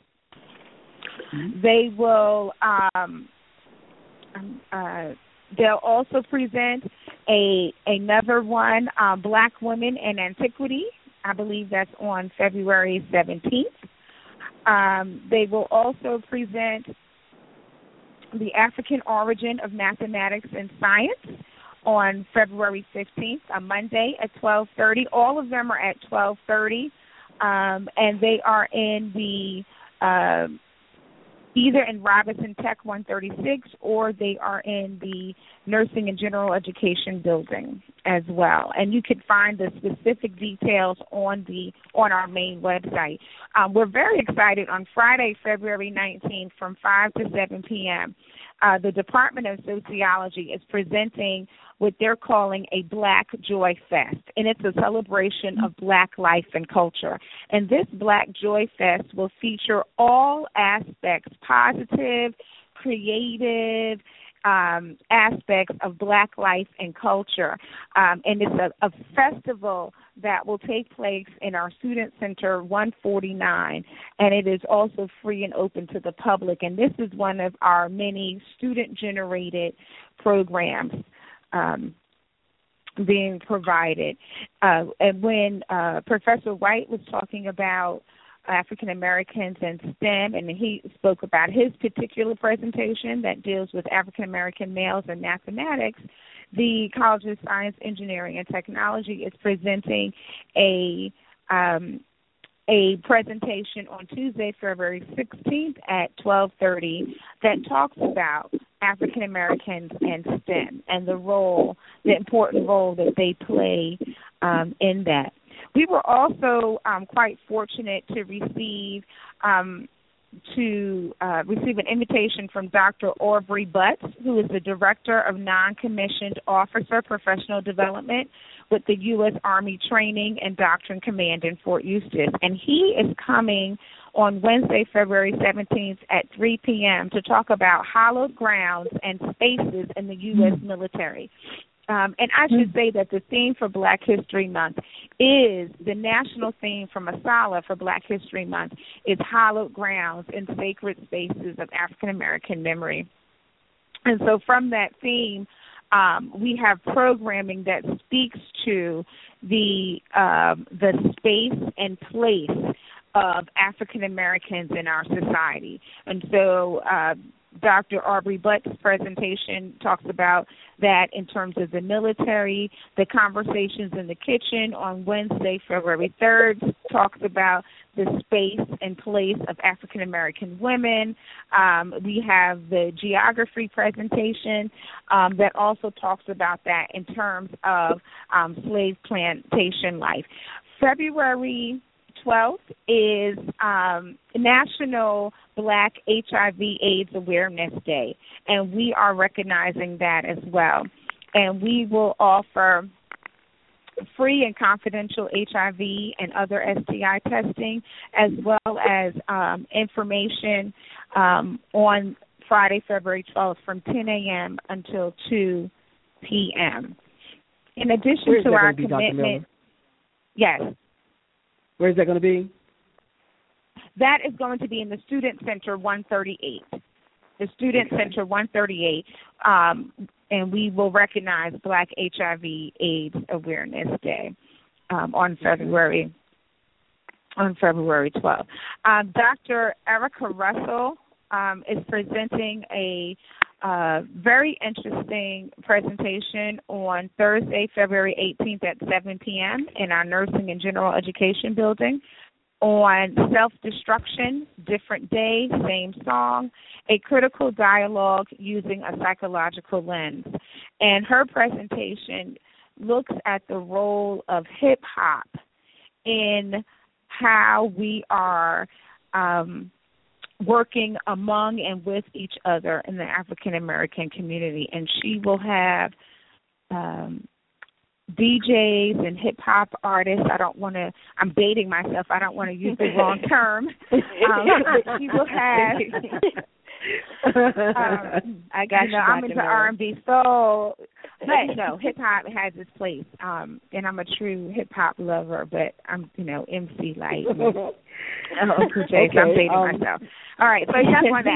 Speaker 6: They will. Um, uh, they'll also present a another one, um, Black Women in Antiquity. I believe that's on February seventeenth. Um, they will also present the African Origin of Mathematics and Science on February fifteenth, a Monday at twelve thirty. All of them are at twelve thirty, um, and they are in the uh, either in Robinson Tech one thirty-six, or they are in the Nursing and General Education building as well. And you can find the specific details on the on our main website. Um, we're very excited. On Friday, February nineteenth, from five to seven p.m., uh, the Department of Sociology is presenting what they're calling a Black Joy Fest, and it's a celebration of Black life and culture. And this Black Joy Fest will feature all aspects, positive, creative um, aspects of Black life and culture. Um, and it's a, a festival that will take place in our Student Center one forty-nine, and it is also free and open to the public. And this is one of our many student-generated programs Um, being provided. Uh, and when uh, Professor White was talking about African Americans and STEM, and he spoke about his particular presentation that deals with African American males and mathematics, the College of Science, Engineering, and Technology is presenting a um, a presentation on Tuesday, February sixteenth at twelve thirty that talks about African Americans and STEM and the role, the important role that they play um, in that. We were also um, quite fortunate to receive um, to uh, receive an invitation from Doctor Aubrey Butts, who is the Director of Non-Commissioned Officer Professional Development with the U S Army Training and Doctrine Command in Fort Eustis. And he is coming on Wednesday, February seventeenth at three p.m. to talk about hallowed grounds and spaces in the U S military. Um, and I should say that the theme for Black History Month is, the national theme for Masala for Black History Month is hallowed grounds and sacred spaces of African American memory. And so from that theme, um, we have programming that speaks to the um, the space and place of African Americans in our society. And so uh, Doctor Aubrey Butt's presentation talks about that in terms of the military. The Conversations in the Kitchen on Wednesday, February third, talks about the space and place of African American women. Um, we have the geography presentation um, that also talks about that in terms of um, slave plantation life. February twelfth is um, National Black H I V AIDS Awareness Day, and we are recognizing that as well. And we will offer free and confidential H I V and other S T I testing, as well as um, information um, on Friday, February twelfth from ten a.m. until two p.m. In addition to our commitment, yes.
Speaker 3: Where is that going to be?
Speaker 6: That is going to be in the Student Center one thirty-eight. The Student okay. Center one thirty-eight, um, and we will recognize Black H I V AIDS Awareness Day um, on February on February twelfth. Um, Doctor Erica Russell um, is presenting a uh, very interesting presentation on Thursday, February eighteenth at seven p.m. in our Nursing and General Education building on self-destruction, different day, same song, a critical dialogue using a psychological lens. And her presentation looks at the role of hip-hop in how we are um, working among and with each other in the African-American community. And she will have um, D Js and hip-hop artists. I don't want to, I'm dating myself. I don't want to use the wrong term. Um, but she will have, um, I got you know, I'm into R and B soul. But, you know, hip-hop has its place. Um, and I'm a true hip-hop lover, but I'm, you know, M C light. And, oh, okay, so I'm dating um, myself. All right, so that's on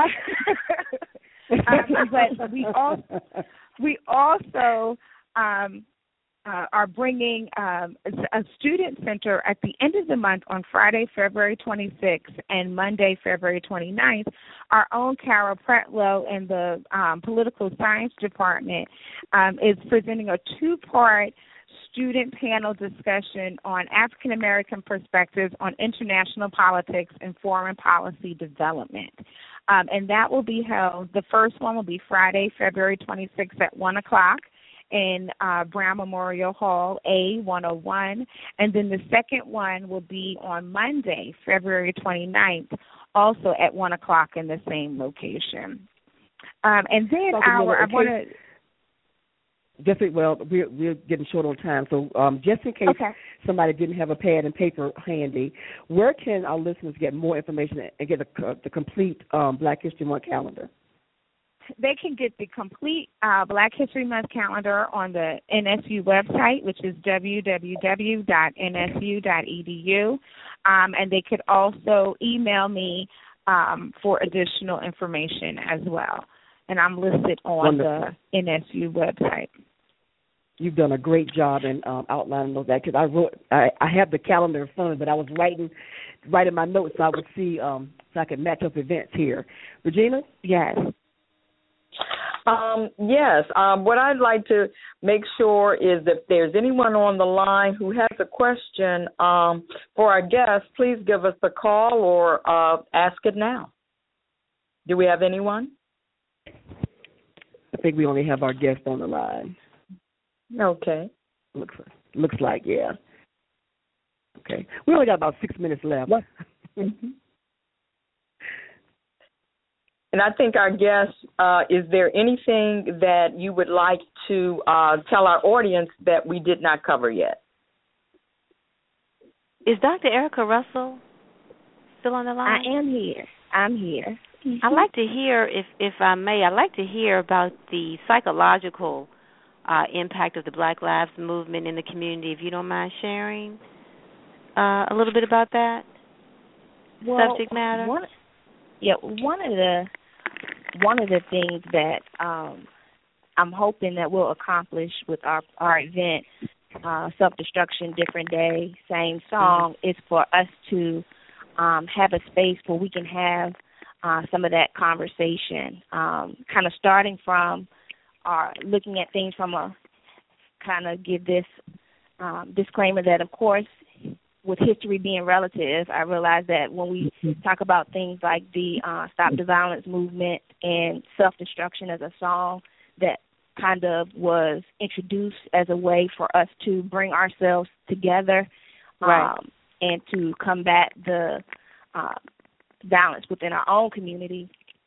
Speaker 6: that. um, but we also, we also um, uh, are bringing um, a student center at the end of the month on Friday, February twenty-sixth, and Monday, February twenty-ninth. Our own Carol Pretlow in the um, Political Science Department um, is presenting a two-part student panel discussion on African American perspectives on international politics and foreign policy development. Um, and that will be held, the first one will be Friday, February twenty-sixth at one o'clock in uh, Brown Memorial Hall, A one oh one. And then the second one will be on Monday, February twenty-ninth, also at one o'clock in the same location. Um, and then our, I want to...
Speaker 3: Just well, we're we're getting short on time, so um, just in case
Speaker 6: okay.
Speaker 3: somebody didn't have a pad and paper handy, where can our listeners get more information and get a, the complete um, Black History Month calendar?
Speaker 6: They can get the complete uh, Black History Month calendar on the N S U website, which is w w w dot n s u dot e d u, um, and they could also email me um, for additional information as well. And I'm listed on Wonderful. the N S U website.
Speaker 3: You've done a great job in um, outlining those that because I wrote, I, I have the calendar in front of me, but I was writing, writing my notes so I would see, um, so I could match up events here. Regina?
Speaker 6: Yes.
Speaker 4: Um, yes. Um, what I'd like to make sure is if there's anyone on the line who has a question um, for our guests, please give us a call or uh, ask it now. Do we have anyone?
Speaker 3: I think we only have our guest on the line.
Speaker 4: Okay.
Speaker 3: Looks looks like, yeah. Okay. We only got about six minutes left.
Speaker 4: Mm-hmm. And I think our guest, uh, is there anything that you would like to uh, tell our audience that we did not cover yet?
Speaker 9: Is Doctor Erica Russell still on the line?
Speaker 6: I am here. I'm here.
Speaker 9: Mm-hmm. I'd like to hear, if if I may, I'd like to hear about the psychological uh, impact of the Black Lives Movement in the community, if you don't mind sharing uh, a little bit about that
Speaker 6: well,
Speaker 9: subject matter.
Speaker 6: One, yeah, one of the one of the things that um, I'm hoping that we'll accomplish with our our event, uh, Self-Destruction, Different Day, Same Song, mm-hmm. is for us to um, have a space where we can have Uh, some of that conversation, um, kind of starting from uh, looking at things from a kind of give this um, disclaimer that, of course, with history being relative, I realize that when we talk about things like the uh, Stop the Violence movement and Self-Destruction as a song that kind of was introduced as a way for us to bring ourselves together.
Speaker 9: Right.
Speaker 6: Um, and to combat the uh, violence within our own community.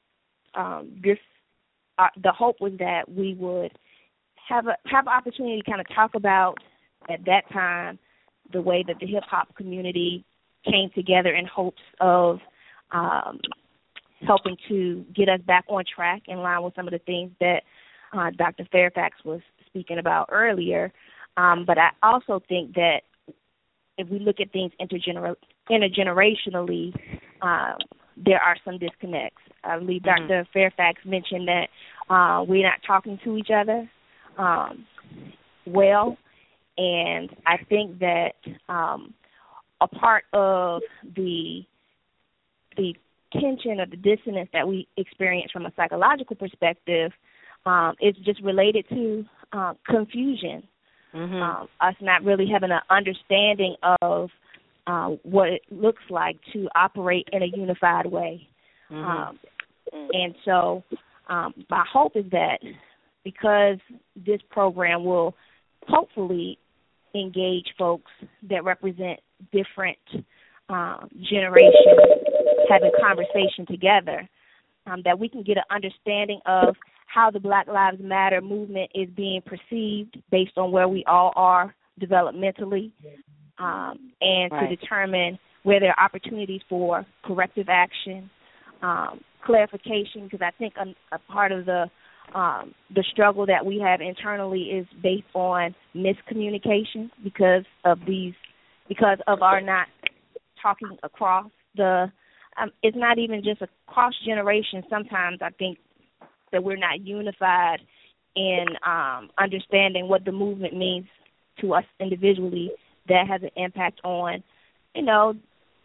Speaker 6: Um, this uh, the hope was that we would have a have an opportunity to kind of talk about at that time the way that the hip hop community came together in hopes of um, helping to get us back on track in line with some of the things that uh, Doctor Fairfax was speaking about earlier. Um, but I also think that if we look at things intergener- intergenerationally, uh, there are some disconnects. I believe mm-hmm. Doctor Fairfax mentioned that uh, we're not talking to each other um, well, and I think that um, a part of the the tension or the dissonance that we experience from a psychological perspective um, is just related to uh, confusion. Mm-hmm. Um, us not really having an understanding of uh, what it looks like to operate in a unified way. Mm-hmm. Um, and so um, my hope is that because this program will hopefully engage folks that represent different um, generations having conversation together, um, that we can get an understanding of how the Black Lives Matter movement is being perceived based on where we all are developmentally, um, and right. to determine where there are opportunities for corrective action, um, clarification, because I think a, a part of the um, the struggle that we have internally is based on miscommunication because of these, because of our not talking across the, um, it's not even just across generations. Sometimes I think that we're not unified in um, understanding what the movement means to us individually. That has an impact on, you know,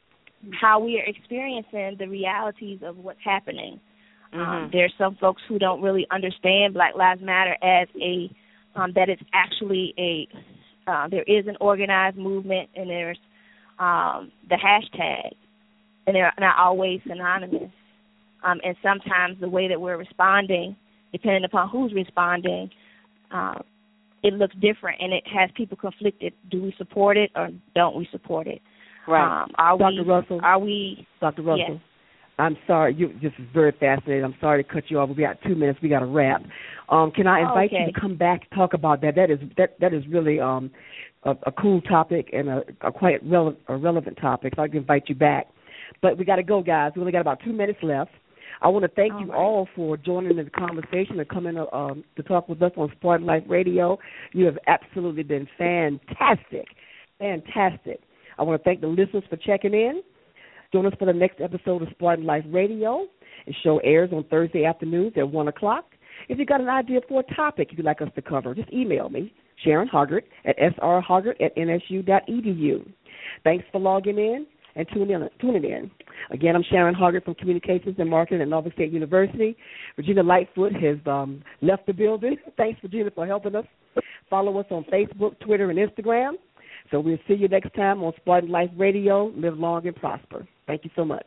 Speaker 6: how we are experiencing the realities of what's happening. Mm-hmm. Um, there's some folks who don't really understand Black Lives Matter as a, um, that it's actually a, uh, there is an organized movement, and there's um, the hashtag, and they're not always synonymous. Um, and sometimes the way that we're responding, depending upon who's responding, uh, it looks different, and it has people conflicted. Do we support it or don't we support it?
Speaker 3: Right.
Speaker 6: Um, are
Speaker 3: Doctor
Speaker 6: we,
Speaker 3: Russell.
Speaker 6: Are we?
Speaker 3: Doctor Russell.
Speaker 6: Yes.
Speaker 3: I'm sorry. You, this is very fascinating. I'm sorry to cut you off. We got two minutes. We got to wrap. Um, can I invite
Speaker 6: oh, okay.
Speaker 3: you to come back and talk about that? That is that that is really um, a, a cool topic and a, a quite rele- a relevant topic. So I can invite you back. But we got to go, guys. We only got about two minutes left. I want to thank all you right. all for joining in the conversation and coming um, to talk with us on Spartan Life Radio. You have absolutely been fantastic, fantastic. I want to thank the listeners for checking in. Join us for the next episode of Spartan Life Radio. The show airs on Thursday afternoons at one o'clock. If you've got an idea for a topic you'd like us to cover, just email me, Sharon Hoggart, at s r hoggart at n s u dot e d u. Thanks for logging in and tuning in. Tuning in. Again, I'm Sharon Hoggart from Communications and Marketing at Norfolk State University. Regina Lightfoot has um, left the building. Thanks, Regina, for helping us. Follow us on Facebook, Twitter, and Instagram. So we'll see you next time on Spartan Life Radio. Live long and prosper. Thank you so much.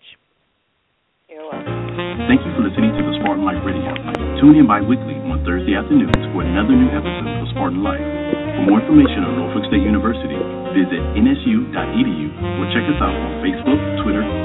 Speaker 7: You're welcome.
Speaker 2: Thank you for listening to the Spartan Life Radio. Tune in bi-weekly on Thursday afternoons for another new episode of Spartan Life. For more information on Norfolk State University, visit n s u dot e d u or check us out on Facebook, Twitter,